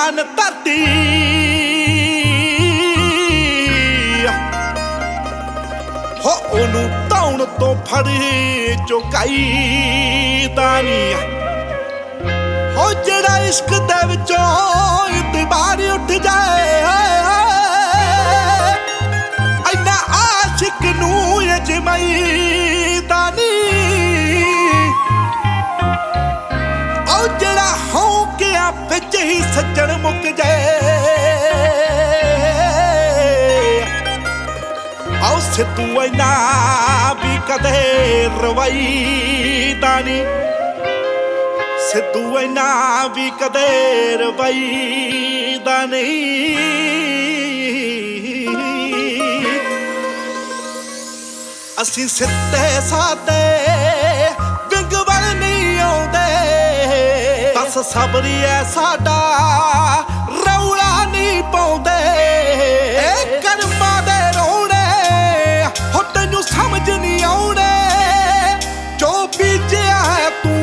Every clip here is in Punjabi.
ਜਾਨ ਧਰਤੀ ਹੋ ਉਹਨੂੰ ਧੌਣ ਤੋਂ ਫੜ ਚੁਕਾਈ ਦਾ ਨੀ ਹੋ ਜਿਹੜਾ ਇਸ਼ਕ ਦੇ ਵਿੱਚੋਂ ਇਤਬਾਰ ਉੱਠ ਜਾਏ ਇੰਨਾ ਆਸ਼ਿਕ ਨੂੰ ਅਜਮਾਈ ਦਾ ਨੀ ਉਹ ਜਿਹੜਾ ਹੌਂਕਿਆਂ ਵਿੱਚ ਹੀ ਸੱਜਣ ਮੁੱਕ ਜਾਏ ਆਓ ਸਿੱਧੂ ਇੰਨਾ ਵੀ ਕਦੇ ਰਵਾਈ ਦਾ ਨੀ ਸਿੱਧੂ ਇੰਨਾ ਵੀ ਕਦੇ ਰਵਾਈ ਦਾ ਨਹੀਂ ਅਸੀਂ ਸਿੱਧੇ ਸਾਦੇ ਵਿੰਗ ਵੱਲ ਨਹੀਂ ਆਉਂਦੇ ਬਸ ਸਬਰੀ ਐ ਸਾਡਾ ਰੌਲਾ ਨਹੀਂ ਪਾਉਂਦੇ ਕਰਮਾਂ ਦੇ ਰੋਣੇ ਹੋ ਤੈਨੂੰ ਸਮਝ ਨਹੀਂ ਆਉਣੇ ਜੋ ਬੀਜਿਆ ਹੈ ਤੂੰ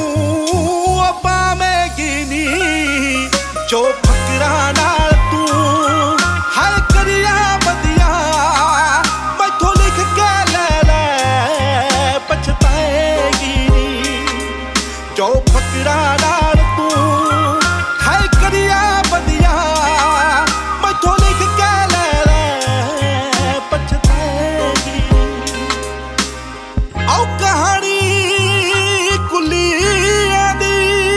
ਜੋ ਫਕਰਾਂ ਨਾਲ ਤੂੰ ਹਰ ਕਰਿਆ ਵਧੀਆ ਮੈਥੋਂ ਲਿਖ ਕੇ ਲੈ ਪਛਤਾਏਗੀ ਜੋ ਫਕਰਾਂ ਨਾਲ ਤੂੰ ਹਰ ਕਰਿਆ ਵਧੀਆ ਮੈਥੋਂ ਲਿਖ ਕੇ ਲੈ ਪਛਤਾਏਗੀ ਆਓ ਕਹਾਣੀ ਕੁਲੀਆਂ ਦੀ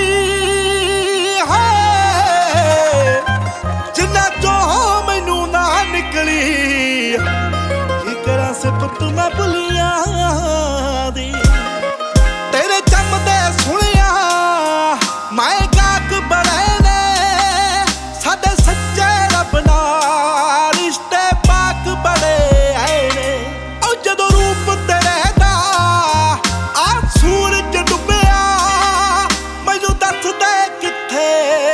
ਪੁੱਤ ਮੈਂ ਭੁੱਲੀਆਂ ਦੀ ਤੇਰੇ ਜੰਮਦੇ ਸੁਣਿਆ ਮੈਂ ਗਾਕ ਬੜੇ ਨੇ ਸਾਡੇ ਸੱਚੇ ਰੱਬ ਨਾਲ ਰਿਸ਼ਤੇ ਪਾਕ ਬੜੇ ਆਏ ਨੇ ਉਹ ਜਦੋਂ ਰੂਪ ਤੇਰੇ ਦਾ ਆ ਸੂਰਜ ਡੁੱਬਿਆ ਮੈਨੂੰ ਦੱਸ ਦੇ ਕਿੱਥੇ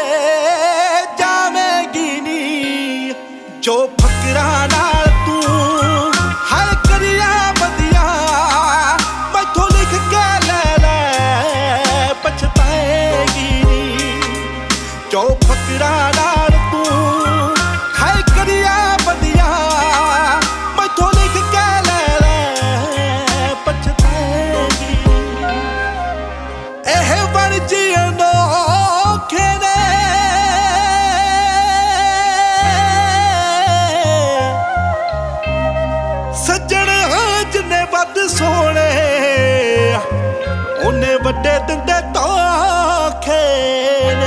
ਜਾਵੇਂਗੀ ਨੀ ਜੋ ਫਕਰਾਂ ਨਾਲ ਜੋ ਫਕਰਾਂ ਨਾਲ ਤੂੰ ਹੈ ਕਰਿਆ ਵਧੀਆ ਮੈਥੋਂ ਲਿਖ ਕੇ ਲੈ ਪਛਤਾਏਗੀ ਇਹ ਬਣ ਜੀ ਅਨੋਖੇ ਨੇ ਸੱਜਣ ਜਿੰਨੇ ਵੱਧ ਸੋਹਣੇ ਉਹਨੇ ਵੱਡੇ ਦਿੰਦੇ ਧੋਖੇ ਨੇ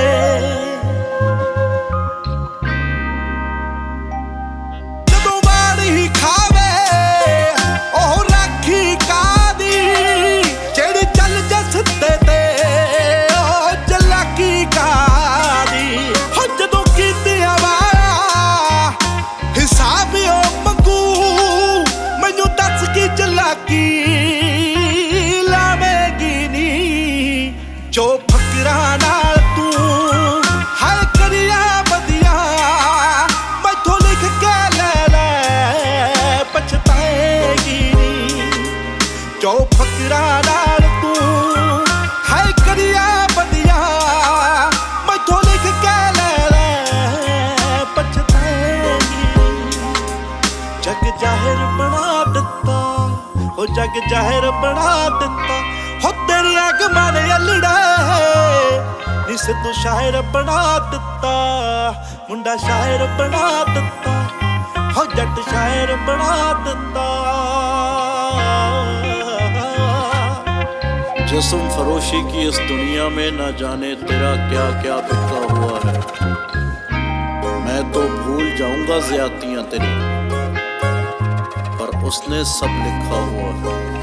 ਜੋ ਫਕਰਾਂ ਨਾਲ ਤੂੰ ਹਰ ਕਰਿਆ ਵਧੀਆ ਮੈਥੋਂ ਲਿਖ ਕੇ ਲੈ ਪਛਤਾਏਗੀ ਜੋ ਫਕਰਾਂ ਨਾਲ ਤੂੰ ਹਰ ਕਰਿਆ ਵਧੀਆ ਮੈਥੋਂ ਲਿਖ ਕੇ ਲੈ ਪਛਤਾਏਗੀ ਜਗ ਜ਼ਾਹਿਰ ਬਣਾ ਦਿੱਤਾ ਹੋ ਜਗ ਜ਼ਾਹਿਰ ਬਣਾ ਦਿੱਤਾ ਹੋ ਤੇਰੀਆਂ ਗਮਾਂ ਨੇ ਅਲੜਾ ਨੀ ਸਿੱਧੂ ਸ਼ਾਇਰ ਬਣਾ ਦਿੱਤਾ ਮੁੰਡਾ ਸ਼ਾਇਰ ਬਣਾ ਦਿੱਤਾ ਹੋ ਜੱਟ ਸ਼ਾਇਰ ਬਣਾ ਦਿੱਤਾ जिस्म फरोशी की इस दुनिया में न जाने तेरा क्या क्या बिखरा हुआ है मैं तो भूल जाऊंगा ज़्यादतियां तेरी पर उसने सब लिखा हुआ है।